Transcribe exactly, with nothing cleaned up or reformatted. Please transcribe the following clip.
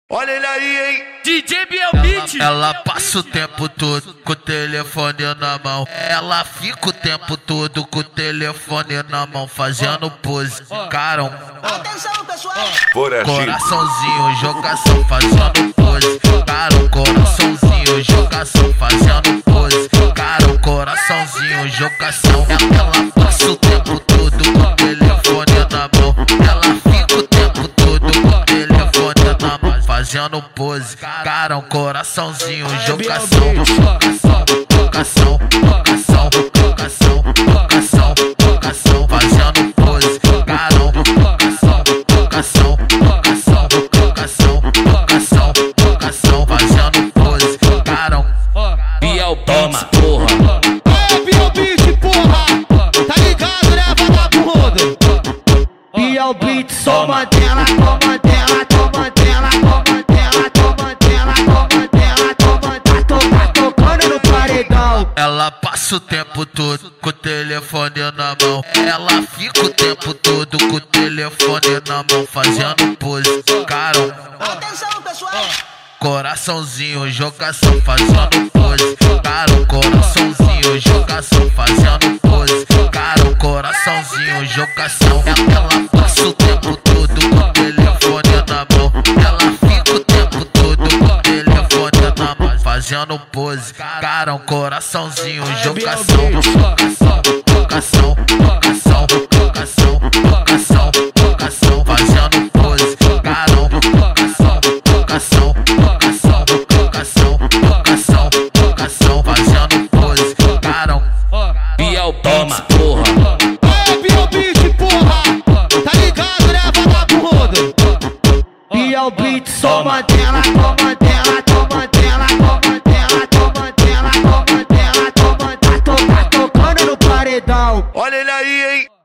Olha ele aí, hein? D J Biel Beat. Ela, ela passa o tempo todo com o telefone na mão. Ela fica o tempo todo com o telefone na mão, fazendo pose. Carão. Atenção, pessoal. Coraçãozinho, jogação, fazendo pose. Carão, coraçãozinho, jogação, fazendo pose. Carão, coraçãozinho, jogação. Ela passa o tempo todo com o telefone na mão. Ela fica o tempo todo com o telefone na mão, fazendo pose. Carão, coraçãozinho, jogação, jogação, jogação, jogação, jogação, jogação, jogação, fazendo pose. Carão, jogação, jogação, jogação, jogação, jogação, jogação, fazendo pose. Carão, Biel Beat, porra. É, Biel Beat, porra. Tá ligado, né, vagabundo? Biel Beat, toma dela, toma dela, toma dela, toma dela, toma dela, toma dela, toma dela, tá tocando no paredão. ela passa o tempo todo com o telefone na mão. Ela fica o tempo todo com o telefone na mão, fazendo pose. Carão, Atenção, pessoal. coraçãozinho, jogação, fazendo pose. Carão, coraçãozinho, jogação, fazendo pose. Carão, coraçãozinho, jogação. Ela passa o tempo todo com o telefone na mão. Ela fica o tempo todo com o telefone na mão, fazendo pose. Carão, coraçãozinho, jogação, jogação, jogação, jogação, jogação, jogação, jogação, fazendo pose. Carão, jogação, jogação, jogação, jogação, jogação, jogação, fazendo pose. Carão, Biel Beat, porra. É, Biel Beat, porra. Tá ligado, né, vagabundo? Biel Beat, toma dela, toma dela, toma dela, toma dela, toma dela, toma dela, toma dela, tá tocando no paredão. Olha ele aí, hein?